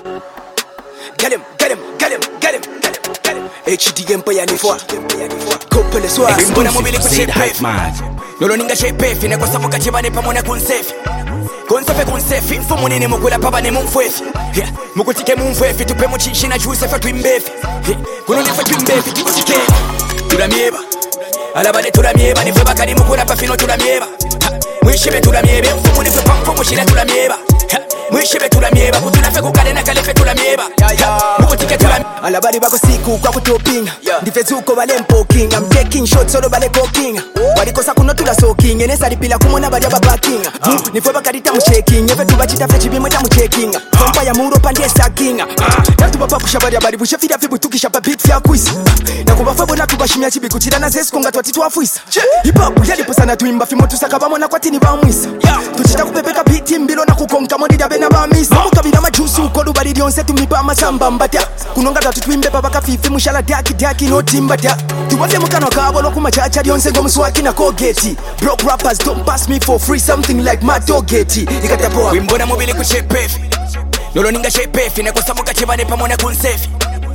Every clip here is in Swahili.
Get him. HD Empire ni for. Couple soir. Mbona mobile ku shape. Noloninga shape fine kwa sababu kachibane pamona kunsefi. Kunsefi mfumo nini mukula papa ne mumfwefi. Mukutike mumfwefi tupe mu chishi na juice fa twimbefi. Kuno ne fa twimbefi tukutike. Tulamieba. Alabale tulamieba ni fe bakali mukula pa fino tulamieba. Mwishibe tulamieba mfumo ne fe pamfumo shila tulamieba. Mwishibe tulamieba kutunafe kukale na kalefe tulamieba. Mukutike tulamieba. Alabali bako siku kwa kutopinga. Ndifezuko bale mpoking. I'm taking shots solo bale cooking. Walikosa kuno tula soaking. Enesa lipila kumona bali ababaking. Nifwe bakarita mshaking. Efe tubachita fechi bimweta mcheking. Sompa ya muro pandye saking. Natu bapa kushabari abari bushefida fibu tukishapa beat fya quiz. Nakubafabo nakubashimya chibi kuchira na zesu konga twatitu afuisa. Hip hop yalipo sana tuimba fimo tusakabamo na kwatini bamwisa. Tuchita kupepeka beat mbilo na kukonka mondi dabe na bamisa. Mukabila majusi ukolu bali dionse tumipa masamba mbata. Kunonga twimbe baba kafifi mushala daki no timbata. Tuwafye mukano kabo lo kumachacha dionse go muswaki na kogeti. Broke rappers don't pass me for free, something like my dogeti. Ikatapoa wimbona mobile ku shape. Noloninga shape fine kwa sababu kachibane pamona kunsefi.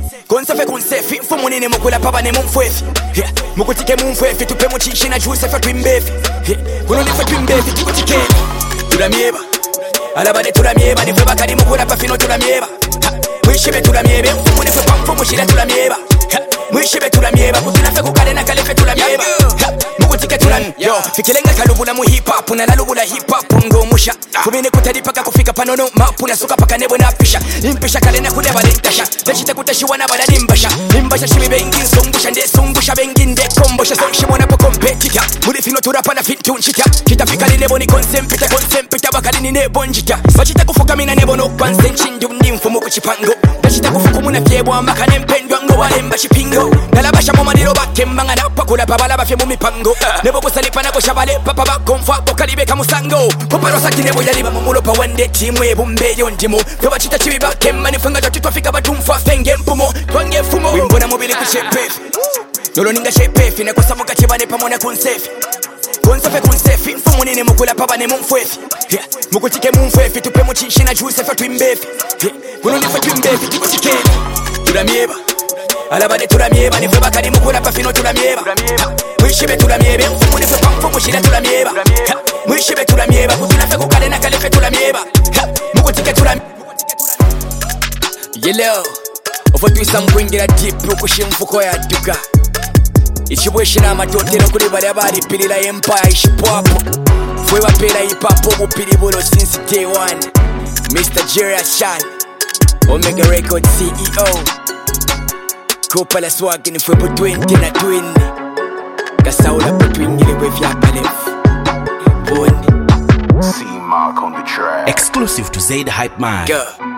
Kunsefi mfumo nini mukula papa ne mumfwefi. Mukutike mumfwefi tupe mu chishi na juice fa twimbefi. Kuno ne fa twimbefi tukutike. Tulamieba. Alabale tulamieba ni fe bakali mukula pa fino tulamieba. Mwishibe tulamieba mfumo ne fe pamfumo shila tulamieba. Mwishibe tulamieba kutunafe kukale na kalefe tulamieba. Mukutike tulamieba. Yo fikilenga kalubula mu hip hop na nalubula hip hop ndo musha. Kumine kutali paka kufika panono mapu na suka paka nebo na pisha. Impisha kale na kudeba lentasha. Dashita kutashiwa na bala limbasha. Limbasha shimi bengi sungusha nde sungusha bengi nde kombosha sonshi mwana po competitor. Muri fino turapa na fit tunchita. Kita fika li nebo ni konsempita bakali ni nebo njita. Bachita kufuka mina nebo no kwansenchindu ndi mfumo kuchipango. Dashita kufuku muna fiebo ambaka nempendwa ngo walemba chipingo. Nalabasha moma nilo bakembanga na pakula babala bafye mumipango. Nebo kusalipa na kushabale papa bakomfa kokalibe kamusango. Kuparosa kinebo yaliba mumulo pa wende timu ebumbe yondimo. Twabachita chibiba kemma nifunga twafika batumfa fenge mpumo. Twange fumo wimbona mobile ku shape. Noloninga shape fine kwa sababu kachibane pamona kunsefi. Kunsefi mfumo nini mukula papa ne mumfwefi. Mukutike mumfwefi tupe mu chishi na juice fa twimbefi. Kuno ne fa twimbefi tukutike. Tulamieba. Alabale tulamieba ni fe bakali mukula pa fino tulamieba. Mwishibe tulamieba mfumo ne fe pamfumo shila tulamieba. Mwishibe tulamieba kutunafe kukale na kalefe tulamieba. Mukutike tulamieba. Yellow ofotwisa mkwingira deep okushimfuko ya duka. Ichibweshina amatotero kuri bali abali pilira empire ishipopo. Fwe bapera hip hop obupiri bulo since day one. Mr. Jerry Ashan Omega Record CEO. Kopa la swag ni fwe po 20 na 20. Kasaula po twingile we vya palef. Boni C-Mark on the track. Exclusive to Zaid Hype Man. Go.